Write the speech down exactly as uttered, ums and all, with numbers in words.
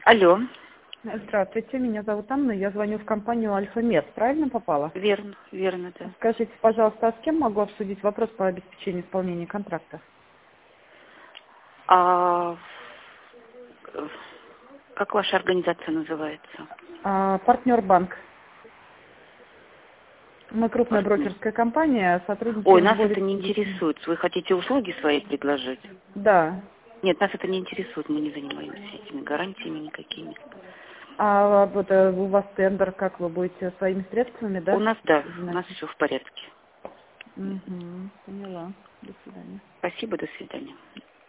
Алло. Здравствуйте, меня зовут Анна, я звоню в компанию Альфа-Мед. Правильно попала? Верно, верно, да. Скажите, пожалуйста, а с кем могу обсудить вопрос по обеспечению исполнения контракта? А как ваша организация называется? А, партнер банк. Мы крупная Партнер. брокерская компания, Ой, сотрудничаем нас более это не пятидесяти. интересует. Вы хотите услуги свои предложить? Да. Нет, нас это не интересует, мы не занимаемся этими гарантиями никакими. А вот э, у вас тендер, как вы будете своими средствами, да? У нас, да, у Извините. нас все в порядке. Угу, поняла. До свидания. Спасибо, до свидания.